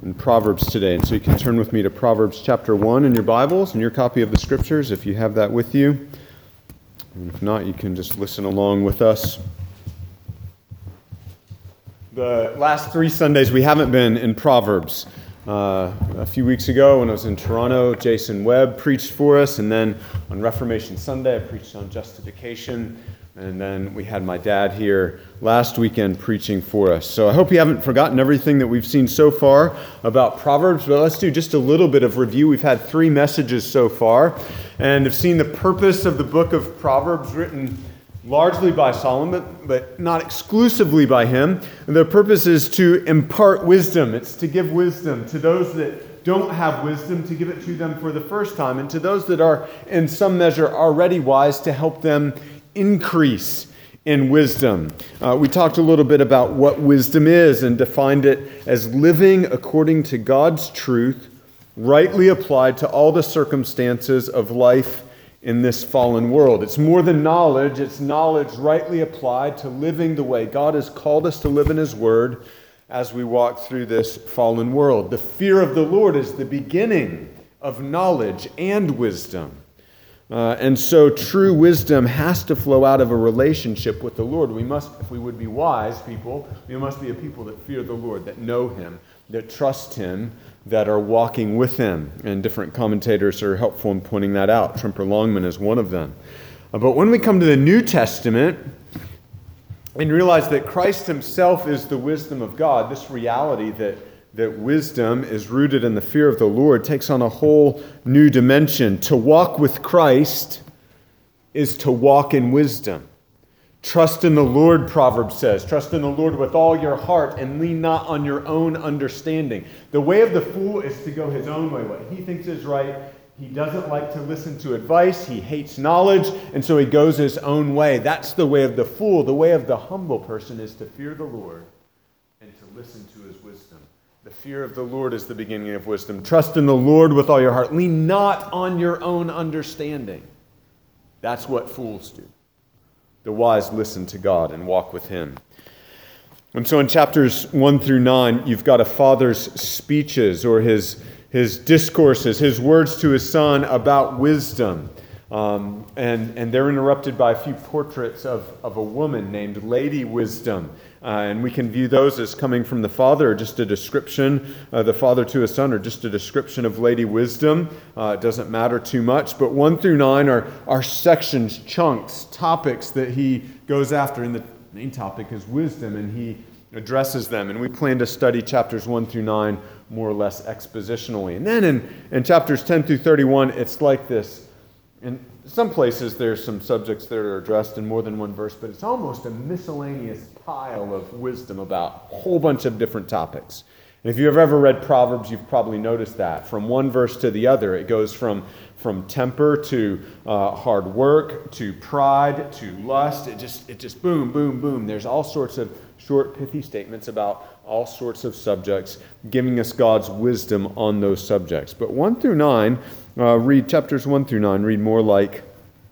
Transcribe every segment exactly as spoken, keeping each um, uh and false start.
in Proverbs today. And so you can turn with me to Proverbs chapter one in your Bibles and your copy of the Scriptures if you have that with you. And if not, you can just listen along with us. The last three Sundays we haven't been in Proverbs. Uh, a few weeks ago when I was in Toronto, Jason Webb preached for us, and then on Reformation Sunday I preached on justification, and then we had my dad here last weekend preaching for us. So I hope you haven't forgotten everything that we've seen so far about Proverbs, but let's do just a little bit of review. We've had three messages so far, and have seen the purpose of the book of Proverbs written largely by Solomon, but not exclusively by him. And the purpose is to impart wisdom. It's to give wisdom to those that don't have wisdom, to give it to them for the first time, and to those that are in some measure already wise, to help them increase in wisdom. Uh, we talked a little bit about what wisdom is and defined it as living according to God's truth, rightly applied to all the circumstances of life in this fallen world. It's more than knowledge. It's knowledge rightly applied to living the way God has called us to live in His Word as we walk through this fallen world. The fear of the Lord is the beginning of knowledge and wisdom. Uh, and so true wisdom has to flow out of a relationship with the Lord. We must, if we would be wise people, we must be a people that fear the Lord, that know Him, that trust Him, that are walking with Him. And different commentators are helpful in pointing that out. Tremper Longman is one of them. Uh, but when we come to the New Testament and realize that Christ Himself is the wisdom of God, this reality that, that wisdom is rooted in the fear of the Lord takes on a whole new dimension. To walk with Christ is to walk in wisdom. Trust in the Lord, Proverbs says. Trust in the Lord with all your heart and lean not on your own understanding. The way of the fool is to go his own way. What he thinks is right. He doesn't like to listen to advice. He hates knowledge, and so he goes his own way. That's the way of the fool. The way of the humble person is to fear the Lord and to listen to His wisdom. The fear of the Lord is the beginning of wisdom. Trust in the Lord with all your heart. Lean not on your own understanding. That's what fools do. The wise listen to God and walk with Him. And so in chapters one through nine, you've got a father's speeches or his, his discourses, his words to his son about wisdom. Um, and, and they're interrupted by a few portraits of, of a woman named Lady Wisdom. Uh, and we can view those as coming from the father, or just a description, uh, the father to his son, or just a description of Lady Wisdom. Uh, it doesn't matter too much. But one through nine are, are sections, chunks, topics that he goes after. And the main topic is wisdom, and he addresses them. And we plan to study chapters one through nine more or less expositionally. And then in, in chapters ten through thirty-one, it's like this. In some places, there's some subjects that are addressed in more than one verse, but it's almost a miscellaneous pile of wisdom about a whole bunch of different topics. And if you've ever read Proverbs, you've probably noticed that. From one verse to the other, it goes from, from temper to uh, hard work to pride to lust. It just, it just boom, boom, boom. There's all sorts of short, pithy statements about all sorts of subjects, giving us God's wisdom on those subjects. But one through nine, uh, read chapters one through nine, read more like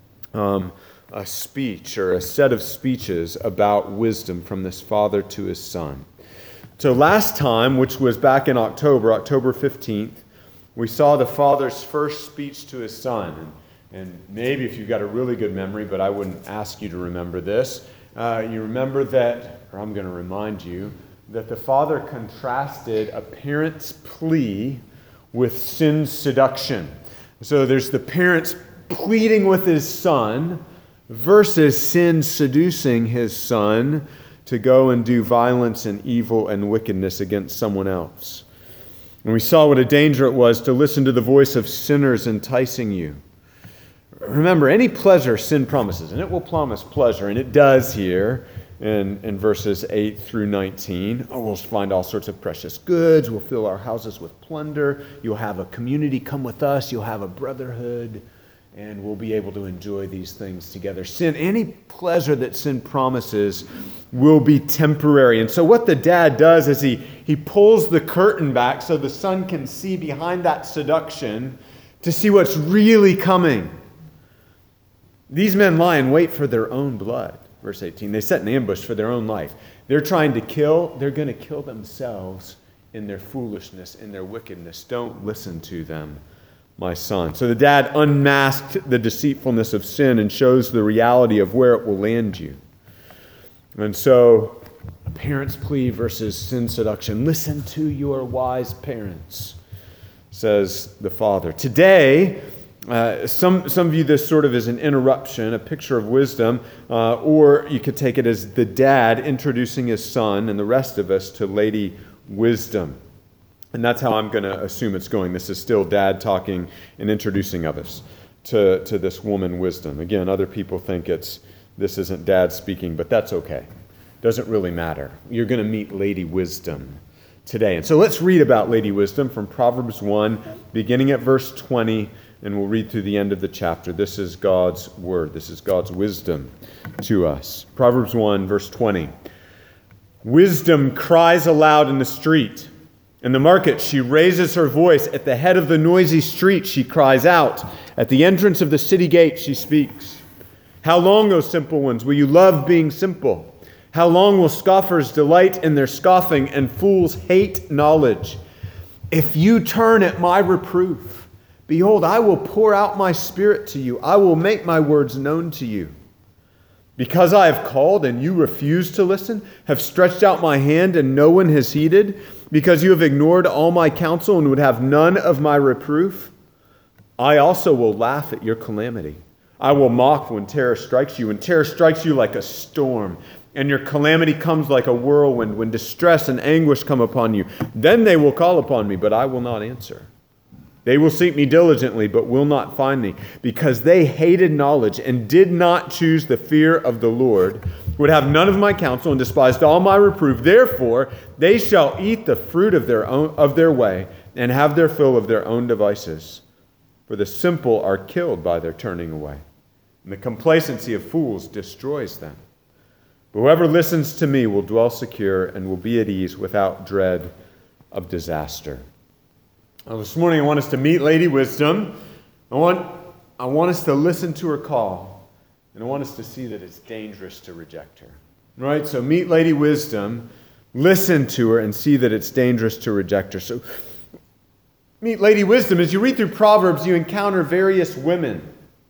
um, a speech or a set of speeches about wisdom from this father to his son. So last time, which was back in October, October fifteenth, we saw the father's first speech to his son. And, and maybe if you've got a really good memory, but I wouldn't ask you to remember this, uh, you remember that, or I'm going to remind you, that the father contrasted a parent's plea with sin's seduction. So there's the parents pleading with his son versus sin seducing his son to go and do violence and evil and wickedness against someone else. And we saw what a danger it was to listen to the voice of sinners enticing you. Remember, any pleasure sin promises, and it will promise pleasure, and it does here in, in verses eight through nineteen. Oh, we'll find all sorts of precious goods. We'll fill our houses with plunder. You'll have a community come with us. You'll have a brotherhood, and we'll be able to enjoy these things together. Sin, any pleasure that sin promises will be temporary. And so what the dad does is he, he pulls the curtain back so the son can see behind that seduction to see what's really coming. These men lie in wait for their own blood. Verse eighteen, they set an ambush for their own life. They're trying to kill, they're going to kill themselves in their foolishness, in their wickedness. Don't listen to them, my son. So the dad unmasked the deceitfulness of sin and shows the reality of where it will land you. And so, a parent's plea versus sin seduction. Listen to your wise parents, says the father. Today, uh, some, some view this sort of as an interruption, a picture of wisdom, uh, or you could take it as the dad introducing his son and the rest of us to Lady Wisdom. And that's how I'm going to assume it's going. This is still dad talking and introducing others to, to this woman Wisdom. Again, other people think it's this isn't dad speaking, but that's okay. Doesn't really matter. You're going to meet Lady Wisdom today. And so let's read about Lady Wisdom from Proverbs one, beginning at verse twenty, and we'll read through the end of the chapter. This is God's word. This is God's wisdom to us. Proverbs one, verse twenty. Wisdom cries aloud in the street. In the market, she raises her voice. At the head of the noisy street, she cries out. At the entrance of the city gate, she speaks. How long, O simple ones, will you love being simple? How long will scoffers delight in their scoffing and fools hate knowledge? If you turn at my reproof, behold, I will pour out my spirit to you. I will make my words known to you. Because I have called and you refuse to listen, have stretched out my hand and no one has heeded, because you have ignored all my counsel and would have none of my reproof, I also will laugh at your calamity. I will mock when terror strikes you, when terror strikes you like a storm, and your calamity comes like a whirlwind, when distress and anguish come upon you. Then they will call upon me, but I will not answer. They will seek me diligently, but will not find me, because they hated knowledge and did not choose the fear of the Lord, would have none of my counsel and despised all my reproof. Therefore, they shall eat the fruit of their own of their way and have their fill of their own devices. For the simple are killed by their turning away, and the complacency of fools destroys them. But whoever listens to me will dwell secure and will be at ease without dread of disaster. Well, this morning I want us to meet Lady Wisdom. I want, I want us to listen to her call, and I want us to see that it's dangerous to reject her. Right? So meet Lady Wisdom, listen to her, and see that it's dangerous to reject her. So meet Lady Wisdom. As you read through Proverbs, you encounter various women.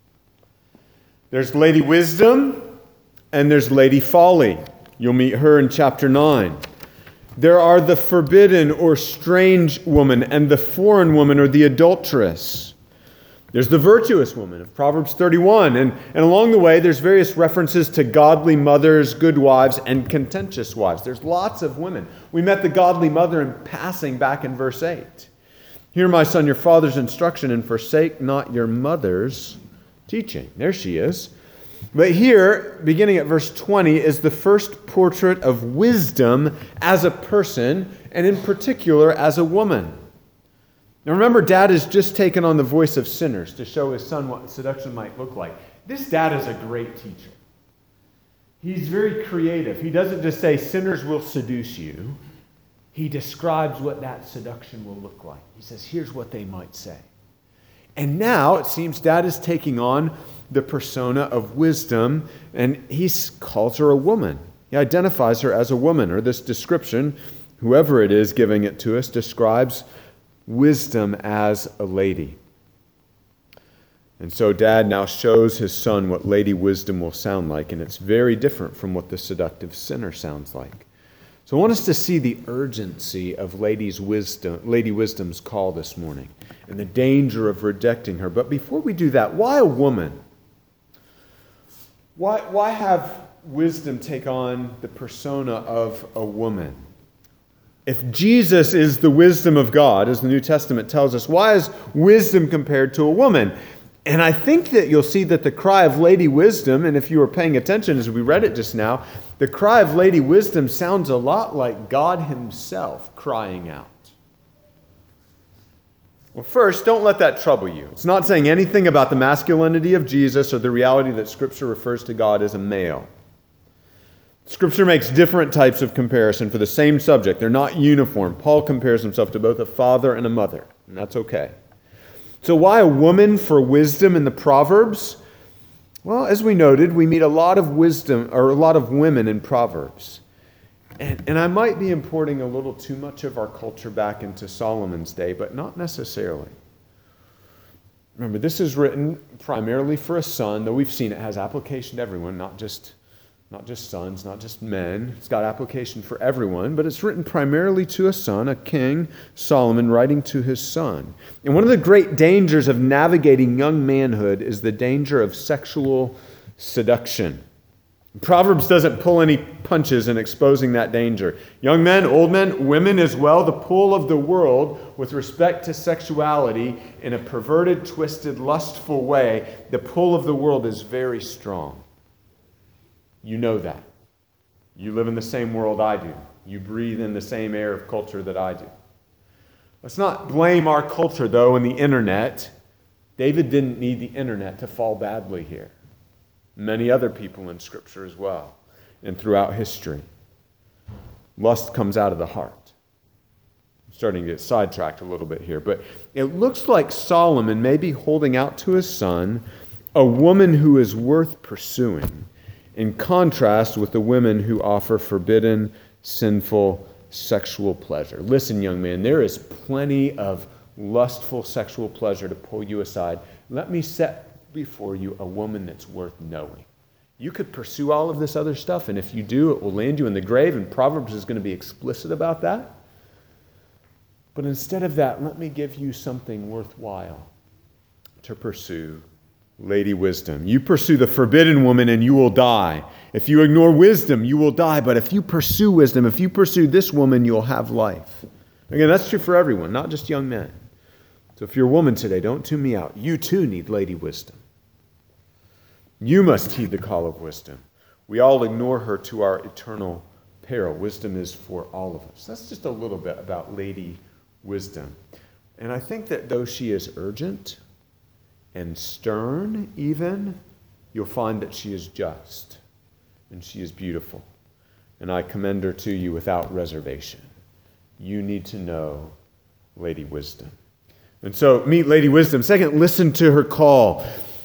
There's Lady Wisdom, and there's Lady Folly. You'll meet her in chapter nine. There are the forbidden or strange woman and the foreign woman or the adulteress. There's the virtuous woman of Proverbs thirty-one. And, and along the way, there's various references to godly mothers, good wives, and contentious wives. There's lots of women. We met the godly mother in passing back in verse eight. Hear, my son, your father's instruction, and forsake not your mother's teaching. There she is. But here, beginning at verse twenty, is the first portrait of wisdom as a person, and in particular as a woman. Now remember, dad has just taken on the voice of sinners to show his son what seduction might look like. This dad is a great teacher. He's very creative. He doesn't just say sinners will seduce you. He describes what that seduction will look like. He says, here's what they might say. And now it seems dad is taking on the persona of wisdom, and he calls her a woman. He identifies her as a woman, or this description, whoever it is giving it to us, describes wisdom as a lady. And so dad now shows his son what Lady Wisdom will sound like, and it's very different from what the seductive sinner sounds like. So I want us to see the urgency of Lady's wisdom, Lady Wisdom's call this morning, and the danger of rejecting her. But before we do that, why a woman? Why, why have wisdom take on the persona of a woman? If Jesus is the wisdom of God, as the New Testament tells us, why is wisdom compared to a woman? And I think that you'll see that the cry of Lady Wisdom, and if you were paying attention as we read it just now, the cry of Lady Wisdom sounds a lot like God himself crying out. Well, first, don't let that trouble you. It's not saying anything about the masculinity of Jesus or the reality that Scripture refers to God as a male. Scripture makes different types of comparison for the same subject. They're not uniform. Paul compares himself to both a father and a mother, and that's okay. So why a woman for wisdom in the Proverbs? Well, as we noted, we meet a lot of wisdom, or a lot of women in Proverbs. And, and I might be importing a little too much of our culture back into Solomon's day, but not necessarily. Remember, this is written primarily for a son, though we've seen it has application to everyone, not just, not just sons, not just men. It's got application for everyone, but it's written primarily to a son, a king, Solomon, writing to his son. And one of the great dangers of navigating young manhood is the danger of sexual seduction. Proverbs doesn't pull any punches in exposing that danger. Young men, old men, women as well, the pull of the world with respect to sexuality in a perverted, twisted, lustful way, the pull of the world is very strong. You know that. You live in the same world I do. You breathe in the same air of culture that I do. Let's not blame our culture, though, and the internet. David didn't need the internet to fall badly here. Many other people in Scripture as well, and throughout history. Lust comes out of the heart. I'm starting to get sidetracked a little bit here, but it looks like Solomon may be holding out to his son a woman who is worth pursuing, in contrast with the women who offer forbidden, sinful, sexual pleasure. Listen, young man, there is plenty of lustful sexual pleasure to pull you aside. Let me set before you a woman that's worth knowing. You could pursue all of this other stuff, and if you do, it will land you in the grave, and Proverbs is going to be explicit about that. But instead of that, let me give you something worthwhile to pursue. Lady Wisdom. You pursue the forbidden woman and you will die. If you ignore wisdom, you will die. But if you pursue wisdom, if you pursue this woman, you'll have life. Again, that's true for everyone, not just young men. So if you're a woman today, don't tune me out. You too need Lady Wisdom. You must heed the call of wisdom. We all ignore her to our eternal peril. Wisdom is for all of us. That's just a little bit about Lady Wisdom. And I think that though she is urgent and stern even, you'll find that she is just and she is beautiful. And I commend her to you without reservation. You need to know Lady Wisdom. And so, meet Lady Wisdom. Second, listen to her call.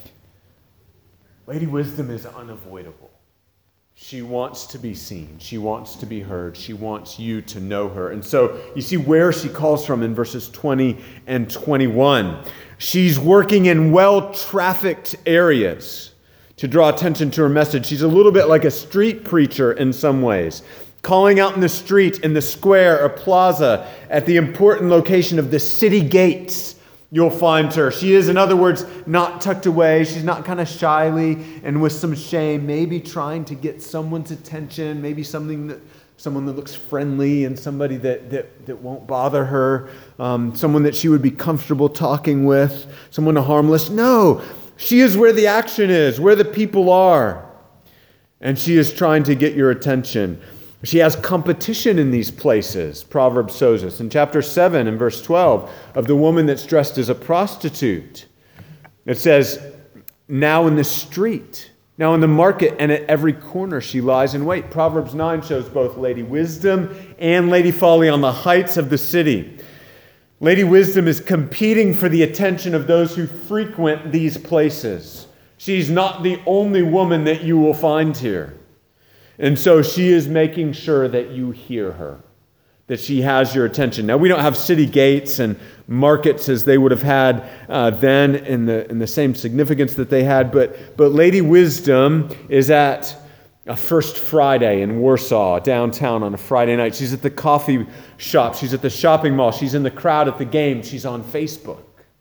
Lady Wisdom is unavoidable. She wants to be seen. She wants to be heard. She wants you to know her. And so, you see where she calls from in verses twenty and twenty-one. She's working in well-trafficked areas to draw attention to her message. She's a little bit like a street preacher in some ways, calling out in the street, in the square or plaza, at the important location of the city gates. You'll find her. She is, in other words, not tucked away. She's not kind of shyly and with some shame, maybe trying to get someone's attention, maybe something that someone that looks friendly and somebody that, that, that won't bother her, um, someone that she would be comfortable talking with, someone harmless. No, she is where the action is, where the people are. And she is trying to get your attention. She has competition in these places, Proverbs shows us. In chapter seven and verse twelve, of the woman that's dressed as a prostitute. It says, now in the street, now in the market, and at every corner she lies in wait. Proverbs nine shows both Lady Wisdom and Lady Folly on the heights of the city. Lady Wisdom is competing for the attention of those who frequent these places. She's not the only woman that you will find here. And so she is making sure that you hear her, that she has your attention. Now, we don't have city gates and markets as they would have had uh, then in the in the same significance that they had, but, but Lady Wisdom is at a First Friday in Warsaw, downtown on a Friday night. She's at the coffee shop. She's at the shopping mall. She's in the crowd at the game. She's on Facebook.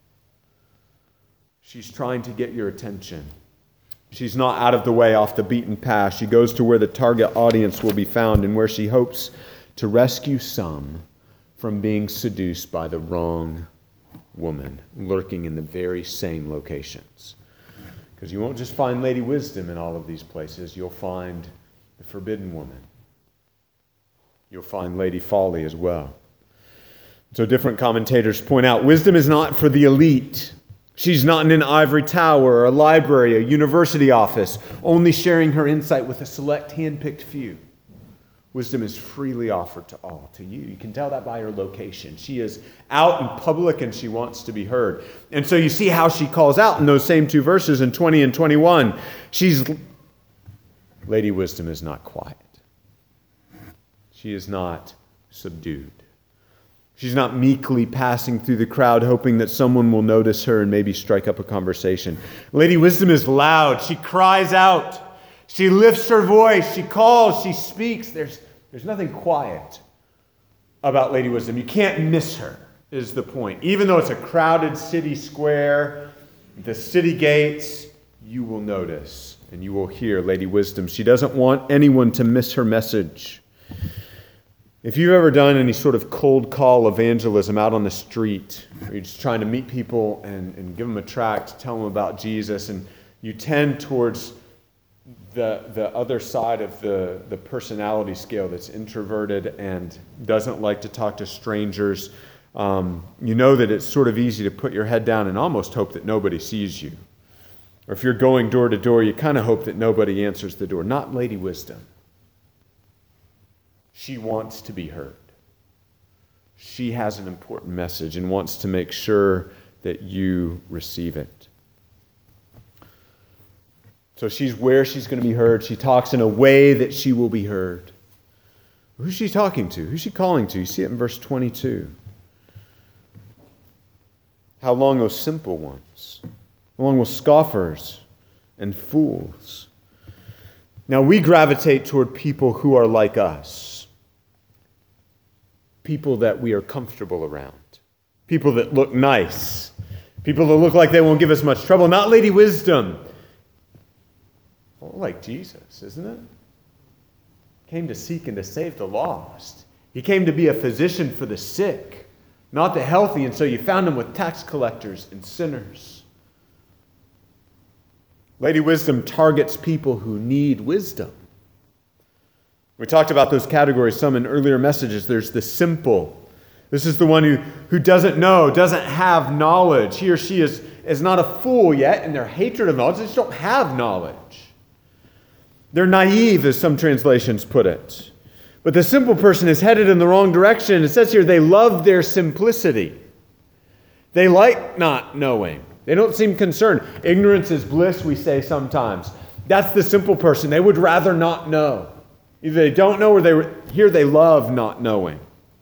She's trying to get your attention. She's not out of the way, off the beaten path. She goes to where the target audience will be found and where she hopes to rescue some from being seduced by the wrong woman lurking in the very same locations. Because you won't just find Lady Wisdom in all of these places. You'll find the forbidden woman. You'll find Lady Folly as well. So different commentators point out, wisdom is not for the elite. She's not in an ivory tower or a library, a university office, only sharing her insight with a select hand-picked few. Wisdom is freely offered to all, to you. You can tell that by her location. She is out in public and she wants to be heard. And so you see how she calls out in those same two verses in twenty and twenty-one. She's, Lady Wisdom is not quiet. She is not subdued. She's not meekly passing through the crowd hoping that someone will notice her and maybe strike up a conversation. Lady Wisdom is loud. She cries out. She lifts her voice. She calls. She speaks. There's, there's nothing quiet about Lady Wisdom. You can't miss her, is the point. Even though it's a crowded city square, the city gates, you will notice and you will hear Lady Wisdom. She doesn't want anyone to miss her message. If you've ever done any sort of cold call evangelism out on the street, where you're just trying to meet people and, and give them a tract, tell them about Jesus, and you tend towards the the other side of the, the personality scale that's introverted and doesn't like to talk to strangers, um, you know that it's sort of easy to put your head down and almost hope that nobody sees you. Or if you're going door to door, you kind of hope that nobody answers the door. Not Lady Wisdom. She wants to be heard. She has an important message and wants to make sure that you receive it. So she's where she's going to be heard. She talks in a way that she will be heard. Who's she talking to? Who's she calling to? You see it in verse twenty-two. How long, O simple ones? How long will scoffers and fools? Now we gravitate toward people who are like us. People that we are comfortable around. People that look nice. People that look like they won't give us much trouble. Not Lady Wisdom. Well, like Jesus, isn't it? Came to seek and to save the lost. He came to be a physician for the sick, not the healthy, and so you found him with tax collectors and sinners. Lady Wisdom targets people who need wisdom. We talked about those categories some in earlier messages. There's the simple. This is the one who, who doesn't know, doesn't have knowledge. He or she is, is not a fool yet in their hatred of knowledge. They just don't have knowledge. They're naive, as some translations put it. But the simple person is headed in the wrong direction. It says here they love their simplicity. They like not knowing. They don't seem concerned. Ignorance is bliss, we say sometimes. That's the simple person. They would rather not know. Either they don't know or they here they love not knowing.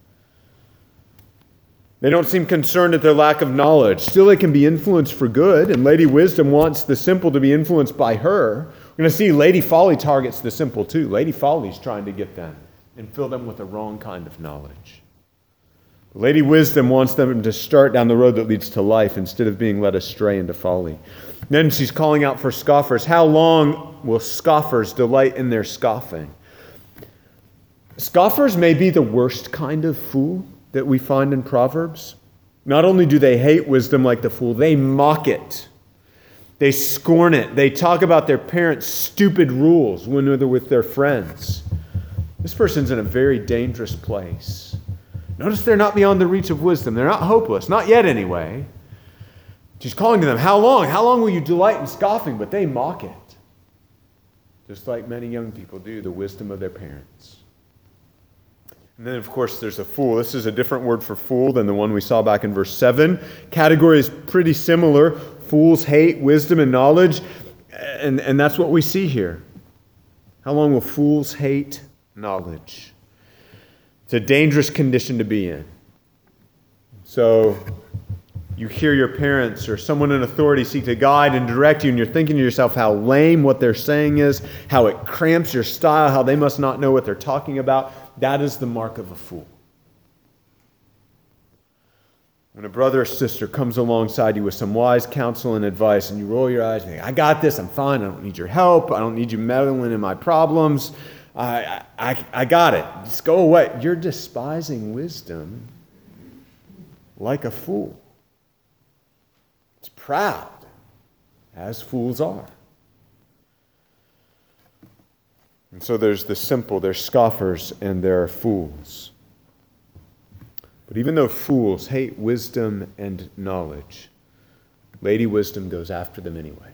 They don't seem concerned at their lack of knowledge. Still, they can be influenced for good, and Lady Wisdom wants the simple to be influenced by her. We're going to see Lady Folly targets the simple too. Lady Folly's trying to get them and fill them with the wrong kind of knowledge. Lady Wisdom wants them to start down the road that leads to life instead of being led astray into folly. Then she's calling out for scoffers. How long will scoffers delight in their scoffing? Scoffers may be the worst kind of fool that we find in Proverbs. Not only do they hate wisdom like the fool, they mock it. They scorn it. They talk about their parents' stupid rules when they're with their friends. This person's in a very dangerous place. Notice they're not beyond the reach of wisdom. They're not hopeless. Not yet, anyway. She's calling to them, how long? How long will you delight in scoffing? But they mock it. Just like many young people do, the wisdom of their parents. And then, of course, there's a fool. This is a different word for fool than the one we saw back in verse seven. Category is pretty similar. Fools hate wisdom and knowledge. And, and that's what we see here. How long will fools hate knowledge? It's a dangerous condition to be in. So you hear your parents or someone in authority seek to guide and direct you, and you're thinking to yourself how lame what they're saying is, how it cramps your style, how they must not know what they're talking about. That is the mark of a fool. When a brother or sister comes alongside you with some wise counsel and advice, and you roll your eyes and think, I got this, I'm fine, I don't need your help, I don't need you meddling in my problems, I, I, I got it, just go away. You're despising wisdom like a fool. It's proud, as fools are. And so there's the simple, there's scoffers, and there are fools. But even though fools hate wisdom and knowledge, Lady Wisdom goes after them anyway.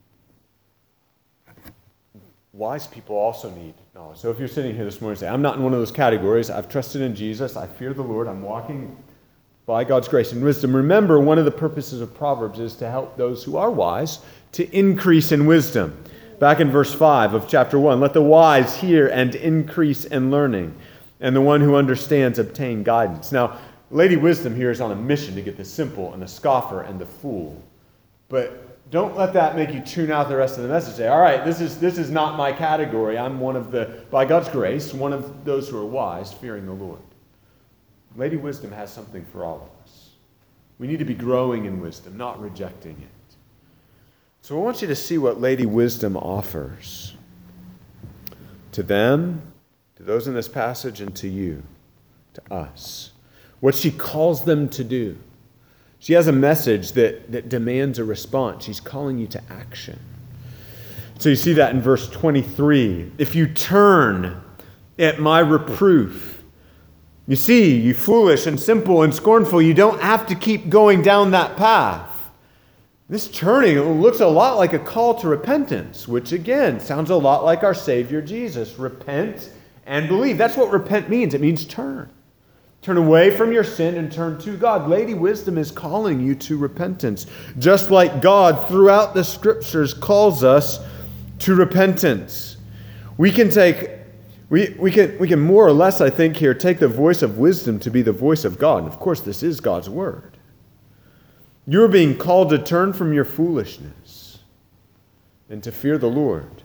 Wise people also need knowledge. So if you're sitting here this morning and say, I'm not in one of those categories, I've trusted in Jesus, I fear the Lord, I'm walking by God's grace and wisdom. Remember, one of the purposes of Proverbs is to help those who are wise to increase in wisdom. Back in verse five of chapter one, let the wise hear and increase in learning. and the one who understands obtain guidance. Now, Lady Wisdom here is on a mission to get the simple and the scoffer and the fool. But don't let that make you tune out the rest of the message. Say, all right, this is this is not my category. I'm one of the, by God's grace, one of those who are wise, fearing the Lord. Lady Wisdom has something for all of us. We need to be growing in wisdom, not rejecting it. So I want you to see what Lady Wisdom offers to them, to those in this passage, and to you, to us. What she calls them to do. She has a message that, that demands a response. She's calling you to action. So you see that in verse twenty-three. If you turn at my reproof, you see, you foolish and simple and scornful, you don't have to keep going down that path. This turning looks a lot like a call to repentance, which again sounds a lot like our Savior Jesus. Repent and believe. That's what repent means. It means turn. Turn away from your sin and turn to God. Lady Wisdom is calling you to repentance, just like God throughout the Scriptures calls us to repentance. We can take, we, we can we can more or less, I think, here take the voice of wisdom to be the voice of God. And of course, this is God's word. You're being called to turn from your foolishness and to fear the Lord.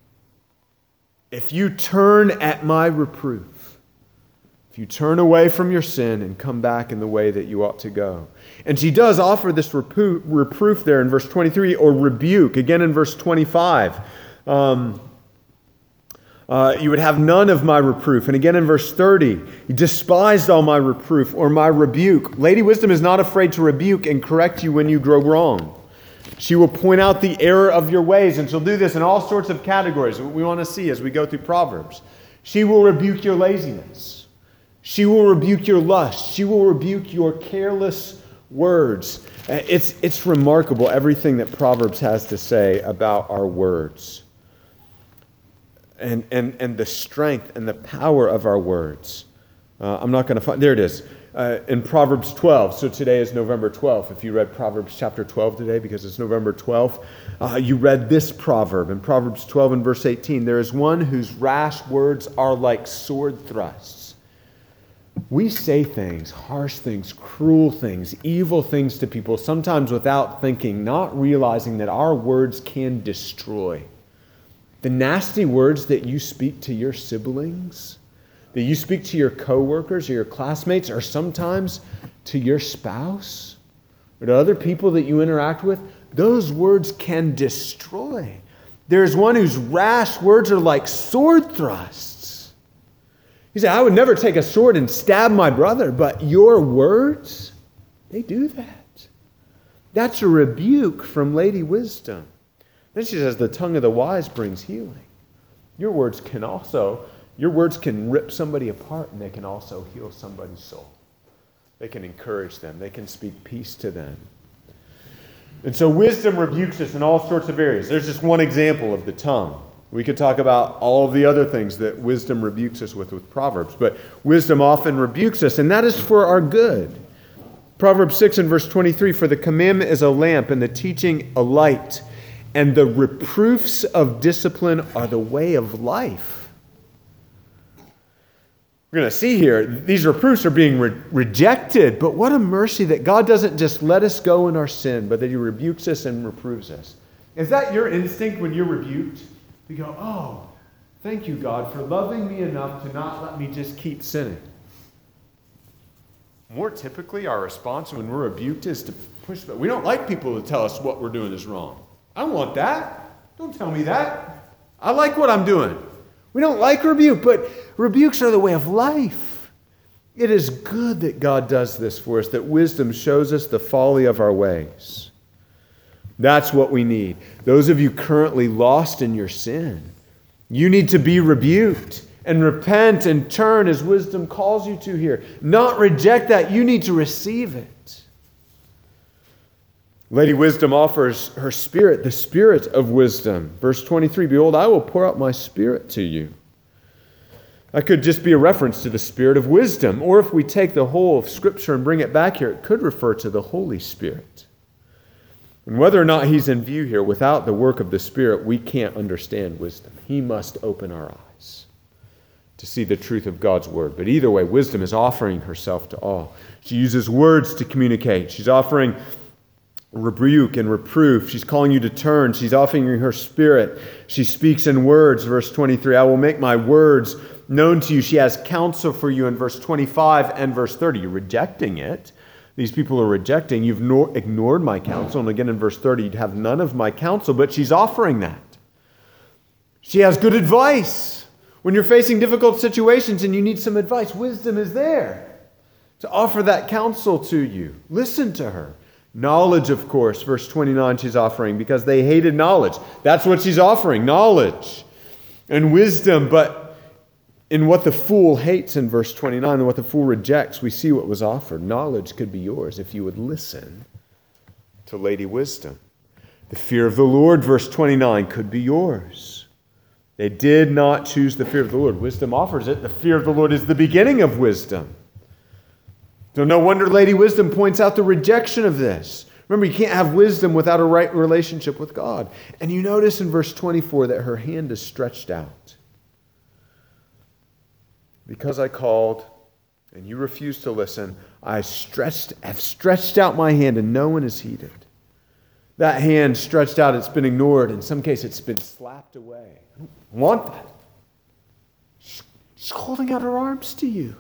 If you turn at my reproof, if you turn away from your sin and come back in the way that you ought to go. And she does offer this reproof, reproof there in verse twenty-three, or rebuke, again in verse twenty-five. Um, uh, you would have none of my reproof. And again in verse thirty, you despised all my reproof or my rebuke. Lady Wisdom is not afraid to rebuke and correct you when you grow wrong. She will point out the error of your ways, and she'll do this in all sorts of categories, what we want to see as we go through Proverbs. She will rebuke your laziness. She will rebuke your lust. She will rebuke your careless words. It's, it's remarkable, everything that Proverbs has to say about our words. And, and, and the strength and the power of our words. Uh, I'm not going to find... There it is. Uh, in Proverbs twelve. So today is November twelfth. If you read Proverbs chapter twelve today, because it's November twelfth, uh, you read this proverb. In Proverbs twelve and verse eighteen, there is one whose rash words are like sword thrusts. We say things, harsh things, cruel things, evil things to people, sometimes without thinking, not realizing that our words can destroy. The nasty words that you speak to your siblings, that you speak to your coworkers or your classmates, or sometimes to your spouse or to other people that you interact with, those words can destroy. There's one whose rash words are like sword thrusts. He said, I would never take a sword and stab my brother, but your words, they do that. That's a rebuke from Lady Wisdom. Then she says, the tongue of the wise brings healing. Your words can also, your words can rip somebody apart, and they can also heal somebody's soul. They can encourage them. They can speak peace to them. And so wisdom rebukes us in all sorts of areas. There's just one example of the tongue. We could talk about all of the other things that wisdom rebukes us with with Proverbs, but wisdom often rebukes us, and that is for our good. Proverbs six and verse twenty-three, for the commandment is a lamp, and the teaching a light, and the reproofs of discipline are the way of life. We're going to see here, these reproofs are being re- rejected, but what a mercy that God doesn't just let us go in our sin, but that He rebukes us and reproves us. Is that your instinct when you're rebuked? You go, oh, thank you, God, for loving me enough to not let me just keep sinning. More typically, our response when we're rebuked is to push back. We don't like people to tell us what we're doing is wrong. I don't want that. Don't tell me that. I like what I'm doing. We don't like rebuke, but rebukes are the way of life. It is good that God does this for us, that wisdom shows us the folly of our ways. That's what we need. Those of you currently lost in your sin, you need to be rebuked and repent and turn as wisdom calls you to here. Not reject that. You need to receive it. Lady Wisdom offers her spirit, the spirit of wisdom. Verse twenty-three, behold, I will pour out my spirit to you. That could just be a reference to the spirit of wisdom. Or if we take the whole of Scripture and bring it back here, it could refer to the Holy Spirit. And whether or not He's in view here, without the work of the Spirit, we can't understand wisdom. He must open our eyes to see the truth of God's word. But either way, wisdom is offering herself to all. She uses words to communicate. She's offering rebuke and reproof. She's calling you to turn. She's offering her spirit. She speaks in words. Verse twenty-three, I will make my words known to you. She has counsel for you in verse twenty-five and verse thirty. You're rejecting it. These people are rejecting. You've no- ignored my counsel. And again in verse thirty, you'd have none of my counsel, but she's offering that. She has good advice. When you're facing difficult situations and you need some advice, wisdom is there to offer that counsel to you. Listen to her. Knowledge, of course, verse twenty-nine she's offering, because they hated knowledge. That's what she's offering, knowledge and wisdom. But in what the fool hates in verse twenty-nine and what the fool rejects, we see what was offered. Knowledge could be yours if you would listen to Lady Wisdom. The fear of the Lord, verse twenty-nine, could be yours. They did not choose the fear of the Lord. Wisdom offers it. The fear of the Lord is the beginning of wisdom. So no wonder Lady Wisdom points out the rejection of this. Remember, you can't have wisdom without a right relationship with God. And you notice in verse twenty-four that her hand is stretched out. Because I called and you refused to listen, I stretched, have stretched out my hand and no one is heeded. That hand stretched out, it's been ignored. In some cases, it's been slapped away. I don't want that. She's holding out her arms to you.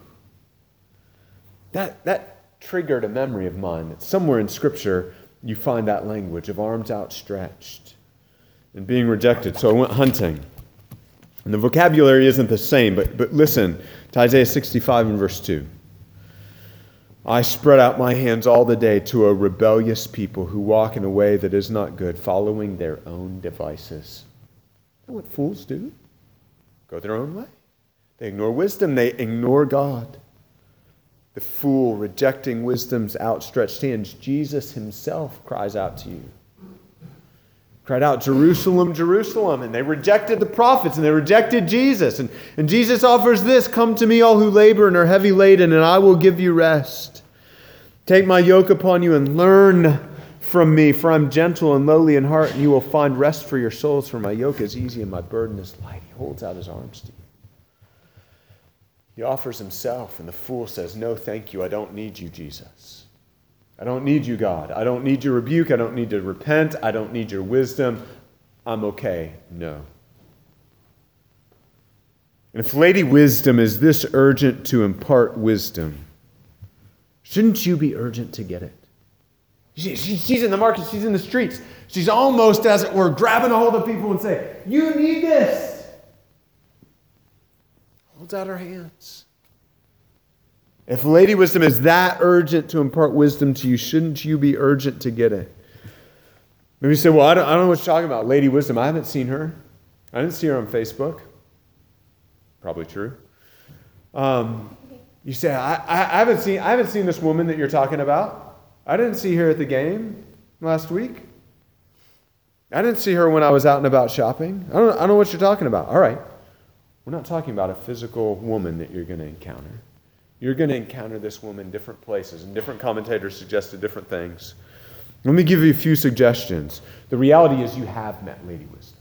That, that triggered a memory of mine that somewhere in Scripture you find that language of arms outstretched and being rejected. So I went hunting. And the vocabulary isn't the same, but, but listen to Isaiah sixty-five and verse two. I spread out my hands all the day to a rebellious people who walk in a way that is not good, following their own devices. That's what fools do. Go their own way. They ignore wisdom. They ignore God. The fool rejecting wisdom's outstretched hands. Jesus himself cries out to you. Cried out, Jerusalem, Jerusalem. And they rejected the prophets and they rejected Jesus. And, and Jesus offers this, come to me all who labor and are heavy laden, and I will give you rest. Take my yoke upon you and learn from me, for I'm gentle and lowly in heart, and you will find rest for your souls, for my yoke is easy and my burden is light. He holds out his arms to you. He offers himself, and the fool says, no, thank you. I don't need you, Jesus. I don't need you, God. I don't need your rebuke. I don't need to repent. I don't need your wisdom. I'm okay. No. And if Lady Wisdom is this urgent to impart wisdom, shouldn't you be urgent to get it? She, she, she's in the market. She's in the streets. She's almost, as it were, grabbing a hold of people and saying, you need this. Holds out her hands. If Lady Wisdom is that urgent to impart wisdom to you, shouldn't you be urgent to get it? Maybe you say, well, I don't, I don't know what you're talking about. Lady Wisdom, I haven't seen her. I didn't see her on Facebook. Probably true. Um, you say, I, I, I, haven't seen, I haven't seen this woman that you're talking about. I didn't see her at the game last week. I didn't see her when I was out and about shopping. I don't, I don't know what you're talking about. All right. We're not talking about a physical woman that you're going to encounter. You're going to encounter this woman in different places, and different commentators suggested different things. Let me give you a few suggestions. The reality is you have met Lady Wisdom.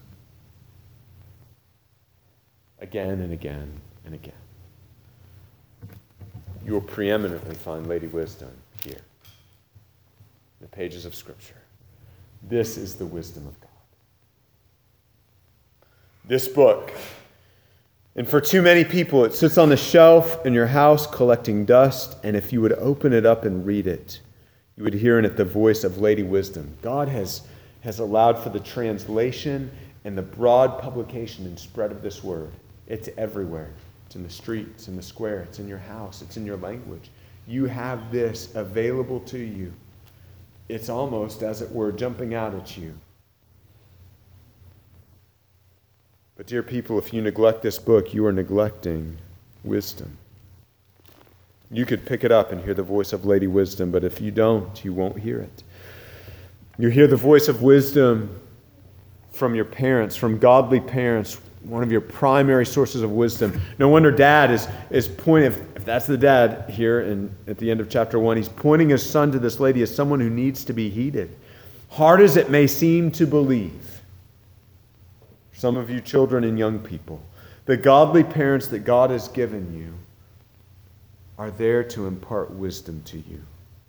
Again and again and again. You will preeminently find Lady Wisdom here, in the pages of Scripture. This is the wisdom of God. This book. And for too many people, it sits on the shelf in your house collecting dust, and if you would open it up and read it, you would hear in it the voice of Lady Wisdom. God has, has allowed for the translation and the broad publication and spread of this word. It's everywhere. It's in the street, it's in the square, it's in your house, it's in your language. You have this available to you. It's almost, as it were, jumping out at you. But dear people, if you neglect this book, you are neglecting wisdom. You could pick it up and hear the voice of Lady Wisdom, but if you don't, you won't hear it. You hear the voice of wisdom from your parents, from godly parents, one of your primary sources of wisdom. No wonder Dad is, is pointing, if, if that's the dad here in, at the end of chapter one, he's pointing his son to this lady as someone who needs to be heeded. Hard as it may seem to believe, some of you children and young people, The godly parents that God has given you are there to impart wisdom to you.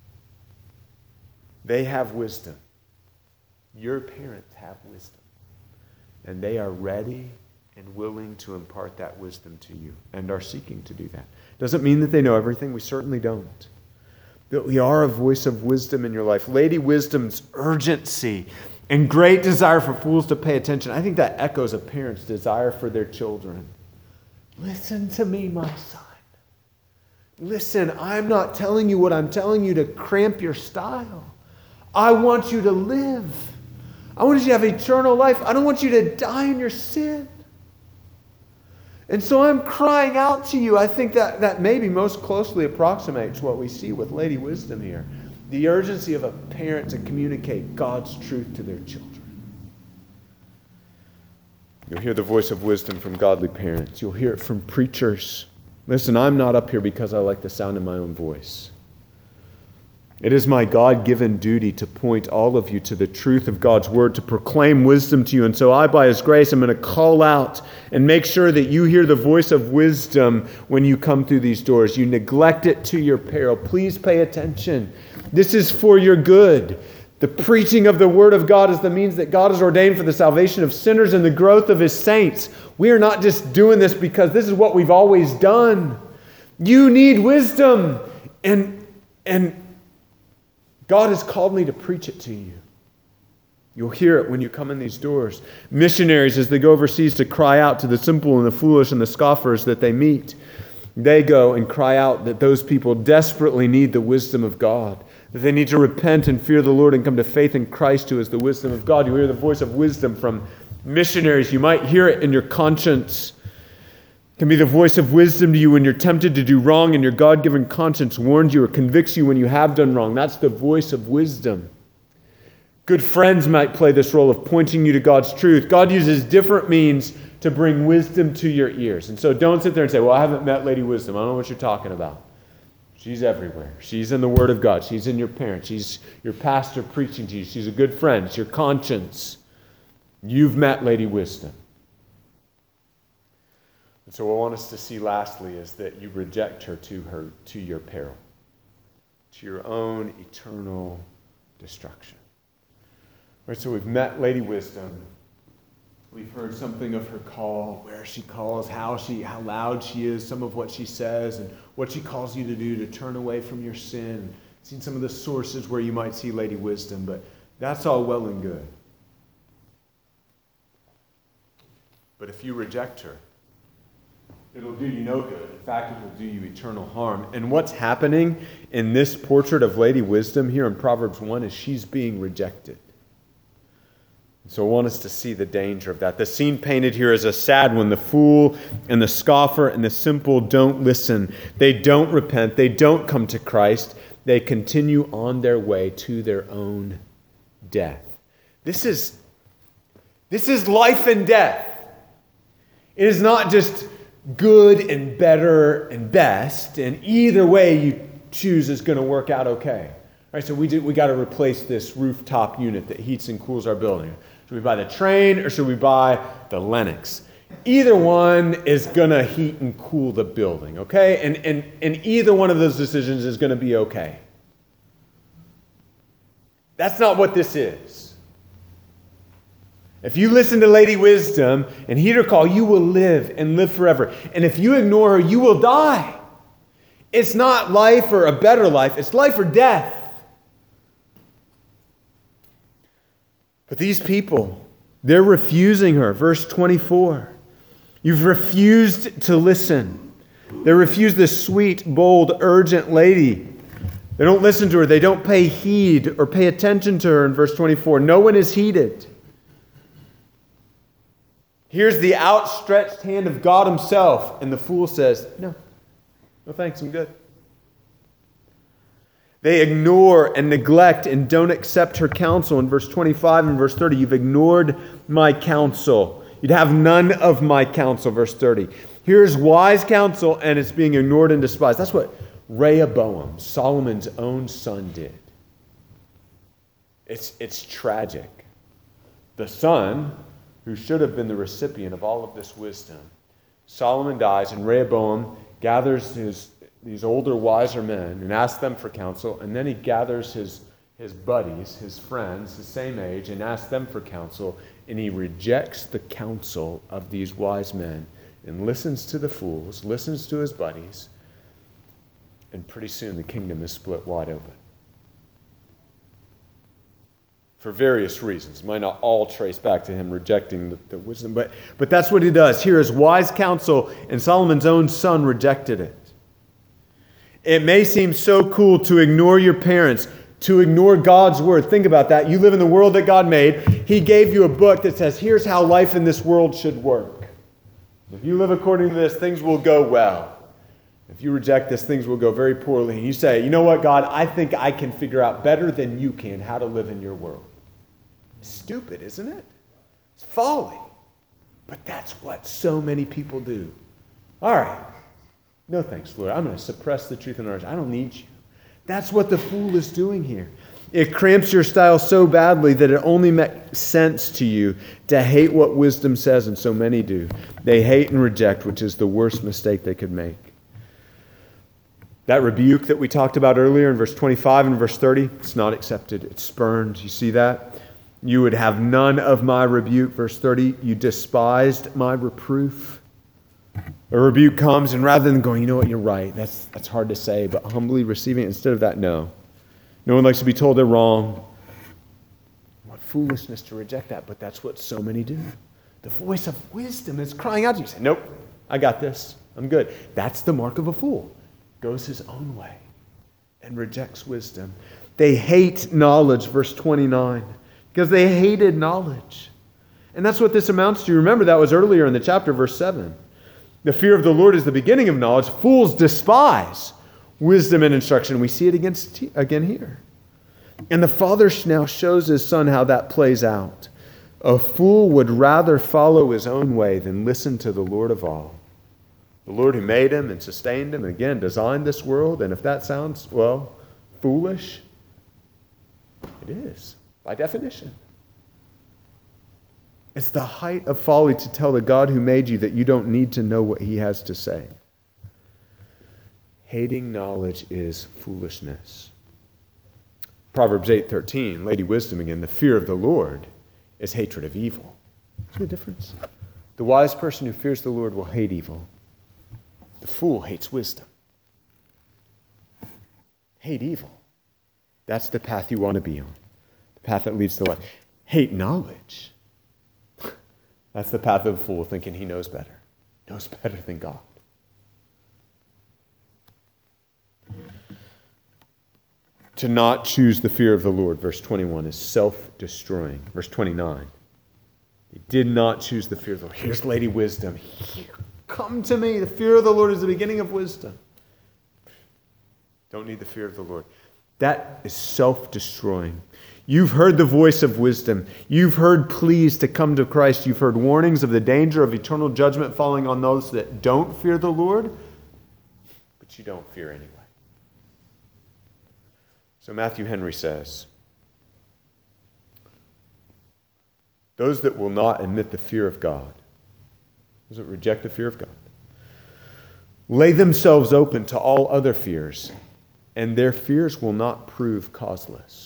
They have wisdom. Your parents have wisdom. And they are ready and willing to impart that wisdom to you and are seeking to do that. Doesn't mean that they know everything. We certainly don't. That we are a voice of wisdom in your life. Lady Wisdom's urgency and great desire for fools to pay attention. I think that echoes a parent's desire for their children. Listen to me, my son. Listen, I'm not telling you what I'm telling you to cramp your style. I want you to live. I want you to have eternal life. I don't want you to die in your sin. And so I'm crying out to you. I think that, that maybe most closely approximates what we see with Lady Wisdom here. The urgency of a parent to communicate God's truth to their children. You'll hear the voice of wisdom from godly parents. You'll hear it from preachers. Listen, I'm not up here because I like the sound of my own voice. It is my God-given duty to point all of you to the truth of God's word, to proclaim wisdom to you. And so I, by His grace, am going to call out and make sure that you hear the voice of wisdom when you come through these doors. You neglect it to your peril. Please pay attention. This is for your good. The preaching of the word of God is the means that God has ordained for the salvation of sinners and the growth of His saints. We are not just doing this because this is what we've always done. You need wisdom. And, and God has called me to preach it to you. You'll hear it when you come in these doors. Missionaries, as they go overseas to cry out to the simple and the foolish and the scoffers that they meet, they go and cry out that those people desperately need the wisdom of God, that they need to repent and fear the Lord and come to faith in Christ, who is the wisdom of God. You hear the voice of wisdom from missionaries. You might hear it in your conscience. It can be the voice of wisdom to you when you're tempted to do wrong and your God-given conscience warns you or convicts you when you have done wrong. That's the voice of wisdom. Good friends might play this role of pointing you to God's truth. God uses different means to bring wisdom to your ears. And so don't sit there and say, well, I haven't met Lady Wisdom. I don't know what you're talking about. She's everywhere. She's in the Word of God. She's in your parents. She's your pastor preaching to you. She's a good friend. It's your conscience. You've met Lady Wisdom. And so what I want us to see lastly is that you reject her to her to your peril, to your own eternal destruction. All right, so we've met Lady Wisdom. We've heard something of her call, where she calls, how she, how loud she is, some of what she says, and what she calls you to do to turn away from your sin. Seen some of the sources where you might see Lady Wisdom, but that's all well and good. But if you reject her, it'll do you no good. In fact, it will do you eternal harm. And what's happening in this portrait of Lady Wisdom here in Proverbs one is she's being rejected. So I want us to see the danger of that. The scene painted here is a sad one. The fool and the scoffer and the simple don't listen. They don't repent. They don't come to Christ. They continue on their way to their own death. This is, this is life and death. It is not just good and better and best, and either way you choose is going to work out okay. All right, so we did, we got to replace this rooftop unit that heats and cools our building. Should we buy the Trane or should we buy the Lennox? Either one is going to heat and cool the building, okay? And, and, and either one of those decisions is going to be okay. That's not what this is. If you listen to Lady Wisdom and heed her call, you will live and live forever. And if you ignore her, you will die. It's not life or a better life. It's life or death. But these people, they're refusing her. Verse twenty-four. You've refused to listen. They refuse this sweet, bold, urgent lady. They don't listen to her. They don't pay heed or pay attention to her in verse twenty-four. No one is heeded. Here's the outstretched hand of God Himself. And the fool says, no, no thanks, I'm good. They ignore and neglect and don't accept her counsel. In verse twenty-five and verse thirty, you've ignored my counsel. You'd have none of my counsel, verse thirty. Here's wise counsel, and it's being ignored and despised. That's what Rehoboam, Solomon's own son, did. It's, it's tragic. The son, who should have been the recipient of all of this wisdom, Solomon dies, and Rehoboam gathers his these older, wiser men and asks them for counsel, and then he gathers his, his buddies, his friends, the same age, and asks them for counsel, and he rejects the counsel of these wise men and listens to the fools, listens to his buddies, and pretty soon the kingdom is split wide open. For various reasons. Might not all trace back to him rejecting the, the wisdom, but, but that's what he does. Here is wise counsel, and Solomon's own son rejected it. It may seem so cool to ignore your parents, to ignore God's word. Think about that. You live in the world that God made. He gave you a book that says, here's how life in this world should work. If you live according to this, things will go well. If you reject this, things will go very poorly. And you say, you know what, God, I think I can figure out better than you can how to live in your world. Stupid, isn't it? It's folly. But that's what so many people do. All right. No thanks, Lord. I'm going to suppress the truth in ours. I don't need you. That's what the fool is doing here. It cramps your style so badly that it only makes sense to you to hate what wisdom says, and so many do. They hate and reject, which is the worst mistake they could make. That rebuke that we talked about earlier in verse twenty-five and verse thirty, it's not accepted. It's spurned. You see that? You would have none of my rebuke. Verse thirty, you despised my reproof. A rebuke comes, and rather than going, you know what, you're right, that's that's hard to say, but humbly receiving it, instead of that, no. No one likes to be told they're wrong. What foolishness to reject that, but that's what so many do. The voice of wisdom is crying out to you. You say, nope, I got this. I'm good. That's the mark of a fool. Goes his own way and rejects wisdom. They hate knowledge, verse twenty-nine, because they hated knowledge. And that's what this amounts to. Remember, that was earlier in the chapter, verse seven. The fear of the Lord is the beginning of knowledge. Fools despise wisdom and instruction. We see it against, again here. And the Father now shows his Son how that plays out. A fool would rather follow his own way than listen to the Lord of all. The Lord who made him and sustained him, and again, designed this world. And if that sounds, well, foolish, it is, by definition. It's the height of folly to tell the God who made you that you don't need to know what he has to say. Hating knowledge is foolishness. Proverbs eight thirteen, Lady Wisdom again, the fear of the Lord is hatred of evil. See the difference? The wise person who fears the Lord will hate evil. The fool hates wisdom. Hate evil. That's the path you want to be on. The path that leads to life. Hate knowledge. That's the path of a fool, thinking he knows better. Knows better than God. To not choose the fear of the Lord, verse twenty-one, is self-destroying. Verse twenty-nine, he did not choose the fear of the Lord. Here's Lady Wisdom. Here, come to me. The fear of the Lord is the beginning of wisdom. Don't need the fear of the Lord. That is self-destroying. You've heard the voice of wisdom. You've heard pleas to come to Christ. You've heard warnings of the danger of eternal judgment falling on those that don't fear the Lord, but you don't fear anyway. So Matthew Henry says, those that will not admit the fear of God, those that reject the fear of God, lay themselves open to all other fears, and their fears will not prove causeless.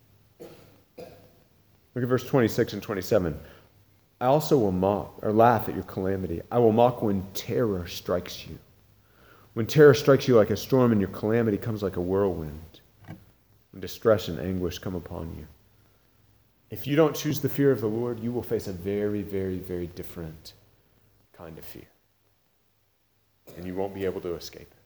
Look at verse twenty-six and twenty-seven. I also will mock or laugh at your calamity. I will mock when terror strikes you. When terror strikes you like a storm and your calamity comes like a whirlwind. When distress and anguish come upon you. If you don't choose the fear of the Lord, you will face a very, very, very different kind of fear. And you won't be able to escape it.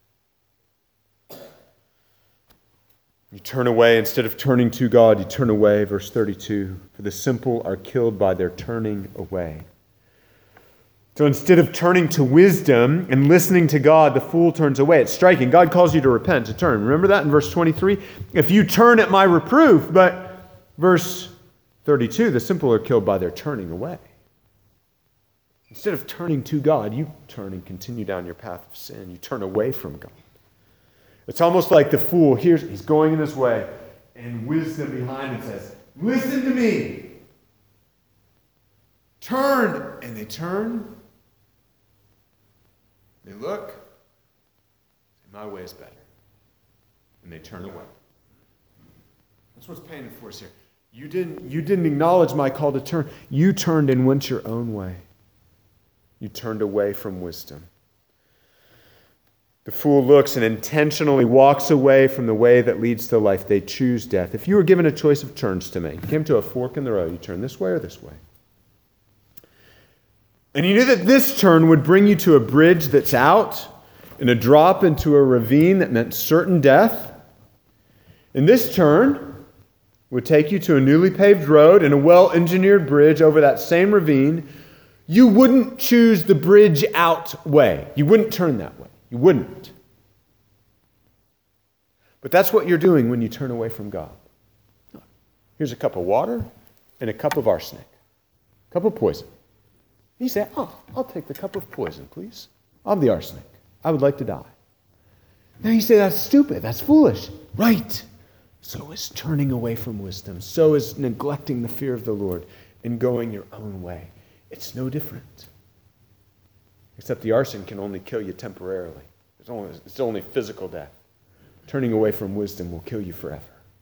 You turn away. Instead of turning to God, you turn away. Verse thirty-two, for the simple are killed by their turning away. So instead of turning to wisdom and listening to God, the fool turns away. It's striking. God calls you to repent, to turn. Remember that in verse twenty-three? If you turn at my reproof, but verse thirty-two, the simple are killed by their turning away. Instead of turning to God, you turn and continue down your path of sin. You turn away from God. It's almost like the fool, here's, he's going in this way, and wisdom behind him says, listen to me. Turn. And they turn. They look, my way is better. And they turn away. That's what's painted for us here. You didn't, you didn't acknowledge my call to turn. You turned and went your own way. You turned away from wisdom. The fool looks and intentionally walks away from the way that leads to life. They choose death. If you were given a choice of turns to make, you came to a fork in the road, you turn this way or this way. And you knew that this turn would bring you to a bridge that's out and a drop into a ravine that meant certain death. And this turn would take you to a newly paved road and a well-engineered bridge over that same ravine. You wouldn't choose the bridge out way. You wouldn't turn that way. You wouldn't. But that's what you're doing when you turn away from God. Here's a cup of water and a cup of arsenic. A cup of poison. You say, oh, I'll take the cup of poison, please. I'll have the arsenic. I would like to die. Now you say, that's stupid. That's foolish. Right. So is turning away from wisdom. So is neglecting the fear of the Lord and going your own way. It's no different. Except the arson can only kill you temporarily. It's only, it's only physical death. Turning away from wisdom will kill you forever.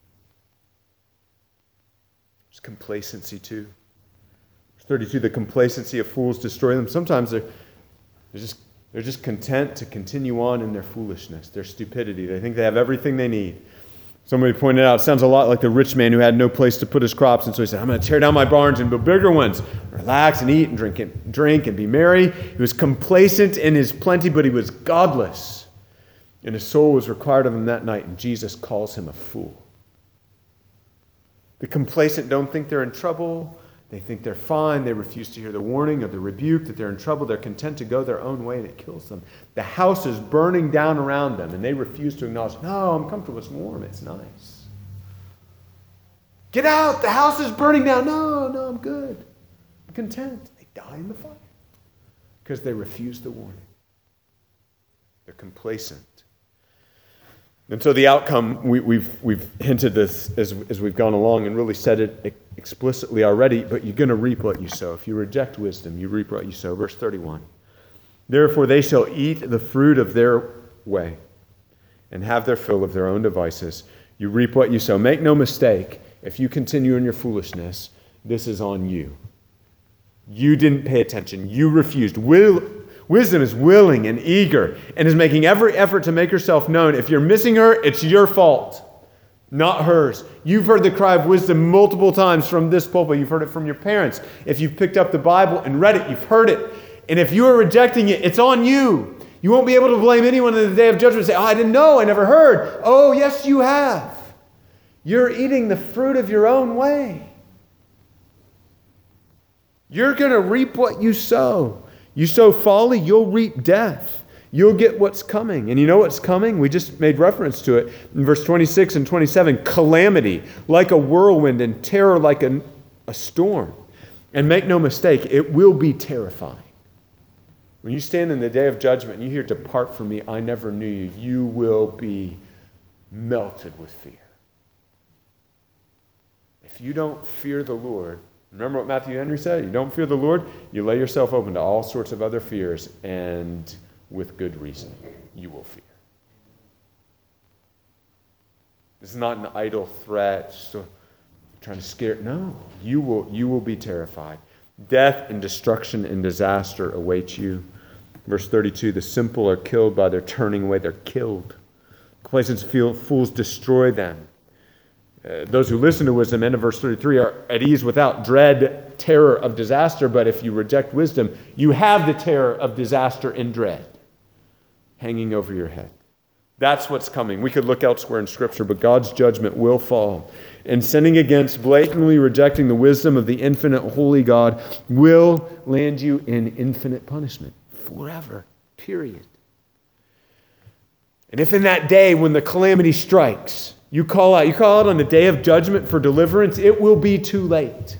There's complacency too. Verse thirty-two, the complacency of fools destroy them. Sometimes they're, they're, just, they're just content to continue on in their foolishness, their stupidity. They think they have everything they need. Somebody pointed out, it sounds a lot like the rich man who had no place to put his crops, and so he said, I'm going to tear down my barns and build bigger ones. Relax and eat and drink and, drink and be merry. He was complacent in his plenty, but he was godless. And his soul was required of him that night, and Jesus calls him a fool. The complacent don't think they're in trouble. They think they're fine. They refuse to hear the warning or the rebuke that they're in trouble. They're content to go their own way, and it kills them. The house is burning down around them, and they refuse to acknowledge, no, I'm comfortable. It's warm. It's nice. Get out. The house is burning down. No, no, I'm good. I'm content. They die in the fire because they refuse the warning. They're complacent. And so the outcome, we, we've we've hinted this as, as we've gone along and really said it explicitly already, but you're going to reap what you sow. If you reject wisdom, you reap what you sow. Verse thirty-one. Therefore they shall eat the fruit of their way and have their fill of their own devices. You reap what you sow. Make no mistake, if you continue in your foolishness, this is on you. You didn't pay attention. You refused. Will Wisdom is willing and eager and is making every effort to make herself known. If you're missing her, it's your fault, not hers. You've heard the cry of wisdom multiple times from this pulpit. You've heard it from your parents. If you've picked up the Bible and read it, you've heard it. And if you are rejecting it, it's on you. You won't be able to blame anyone in the day of judgment and say, oh, I didn't know, I never heard. Oh, yes, you have. You're eating the fruit of your own way. You're going to reap what you sow. You sow folly, you'll reap death. You'll get what's coming. And you know what's coming? We just made reference to it in verse twenty-six and twenty-seven. Calamity, like a whirlwind, and terror like a, a storm. And make no mistake, it will be terrifying. When you stand in the day of judgment and you hear, depart from me, I never knew you, you will be melted with fear. If you don't fear the Lord, remember what Matthew Henry said? You don't fear the Lord, you lay yourself open to all sorts of other fears, and with good reason, you will fear. This is not an idle threat, just trying to scare. No, you will, you will be terrified. Death and destruction and disaster await you. Verse thirty-two, the simple are killed by their turning away. They're killed. Complacent fools destroy them. Uh, those who listen to wisdom, end of verse thirty-three, are at ease without dread, terror of disaster. But if you reject wisdom, you have the terror of disaster and dread hanging over your head. That's what's coming. We could look elsewhere in Scripture, but God's judgment will fall. And sinning against, blatantly rejecting the wisdom of the infinite holy God will land you in infinite punishment forever, period. And if in that day when the calamity strikes, you call out, you call out on the day of judgment for deliverance, it will be too late.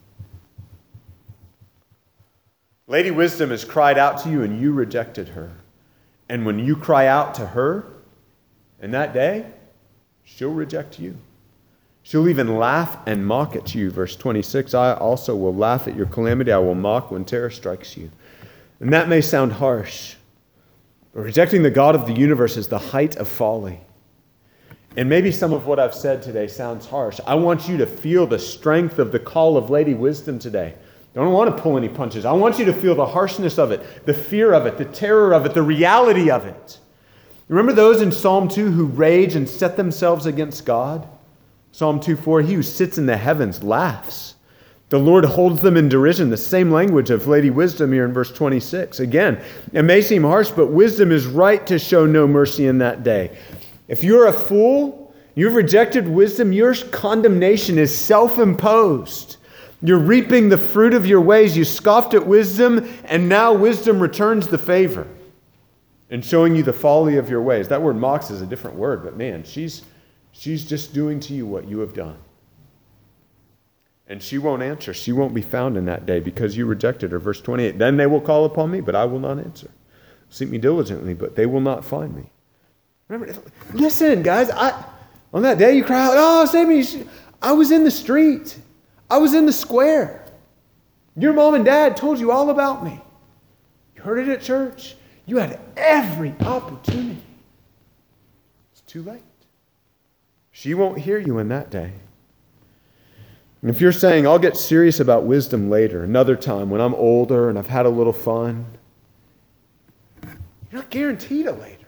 Lady Wisdom has cried out to you and you rejected her. And when you cry out to her, in that day, she'll reject you. She'll even laugh and mock at you. Verse twenty-six, I also will laugh at your calamity. I will mock when terror strikes you. And that may sound harsh, But rejecting the God of the universe is the height of folly. And maybe some of what I've said today sounds harsh. I want you to feel the strength of the call of Lady Wisdom today. I don't want to pull any punches. I want you to feel the harshness of it, the fear of it, the terror of it, the reality of it. Remember those in Psalm two who rage and set themselves against God? Psalm two four, he who sits in the heavens laughs. The Lord holds them in derision. The same language of Lady Wisdom here in verse twenty-six. Again, it may seem harsh, but wisdom is right to show no mercy in that day. If you're a fool, you've rejected wisdom, your condemnation is self-imposed. You're reaping the fruit of your ways. You scoffed at wisdom, and now wisdom returns the favor and showing you the folly of your ways. That word mocks is a different word, but man, she's, she's just doing to you what you have done. And she won't answer. She won't be found in that day because you rejected her. Verse twenty-eight, then they will call upon me, but I will not answer. Seek me diligently, but they will not find me. Remember, listen, guys, I, on that day you cry out, oh, save me. I was in the street. I was in the square. Your mom and dad told you all about me. You heard it at church. You had every opportunity. It's too late. She won't hear you in that day. And if you're saying, I'll get serious about wisdom later, another time when I'm older and I've had a little fun, you're not guaranteed a later.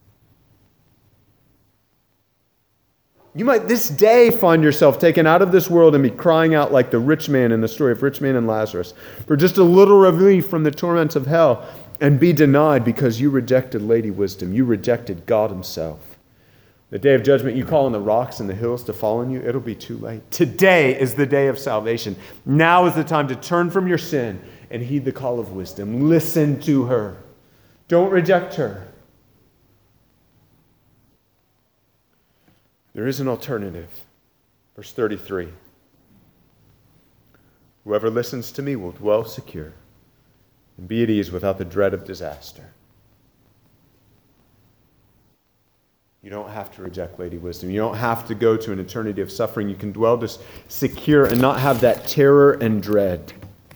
You might this day find yourself taken out of this world and be crying out like the rich man in the story of rich man and Lazarus for just a little relief from the torments of hell and be denied because you rejected Lady Wisdom. You rejected God himself. The day of judgment, you call on the rocks and the hills to fall on you, it'll be too late. Today is the day of salvation. Now is the time to turn from your sin and heed the call of wisdom. Listen to her. Don't reject her. There is an alternative. Verse thirty-three. Whoever listens to me will dwell secure and be at ease without the dread of disaster. You don't have to reject Lady Wisdom. You don't have to go to an eternity of suffering. You can dwell just secure and not have that terror and dread.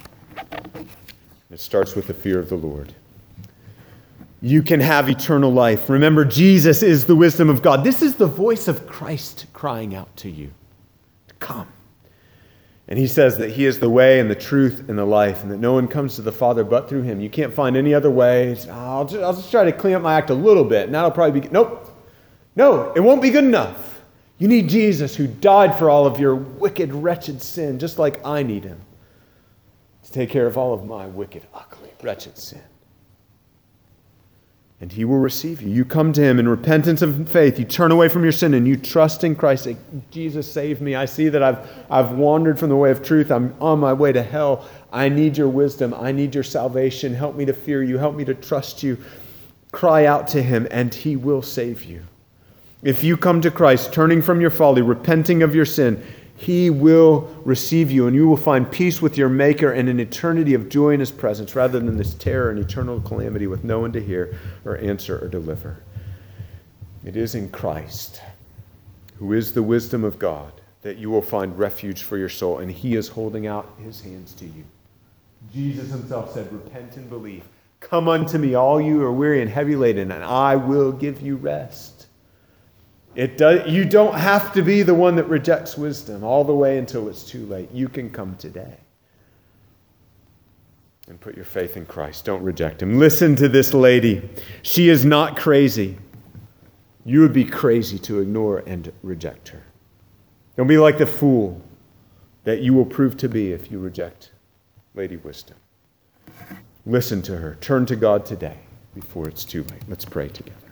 It starts with the fear of the Lord. You can have eternal life. Remember, Jesus is the wisdom of God. This is the voice of Christ crying out to you. Come. And he says that he is the way and the truth and the life, and that no one comes to the Father but through him. You can't find any other way. I'll just, I'll just try to clean up my act a little bit, and that'll probably be... Nope. No, it won't be good enough. You need Jesus who died for all of your wicked, wretched sin, just like I need him to take care of all of my wicked, ugly, wretched sin. And he will receive you. You come to him in repentance and faith. You turn away from your sin and you trust in Christ. Say, Jesus, save me. I see that I've, I've wandered from the way of truth. I'm on my way to hell. I need your wisdom. I need your salvation. Help me to fear you. Help me to trust you. Cry out to him and he will save you. If you come to Christ, turning from your folly, repenting of your sin, he will receive you and you will find peace with your Maker and an eternity of joy in his presence rather than this terror and eternal calamity with no one to hear or answer or deliver. It is in Christ, who is the wisdom of God, that you will find refuge for your soul, and he is holding out his hands to you. Jesus himself said, repent and believe. Come unto me, all you who are weary and heavy laden, and I will give you rest. It does, you don't have to be the one that rejects wisdom all the way until it's too late. You can come today and put your faith in Christ. Don't reject him. Listen to this lady. She is not crazy. You would be crazy to ignore and reject her. Don't be like the fool that you will prove to be if you reject Lady Wisdom. Listen to her. Turn to God today before it's too late. Let's pray together.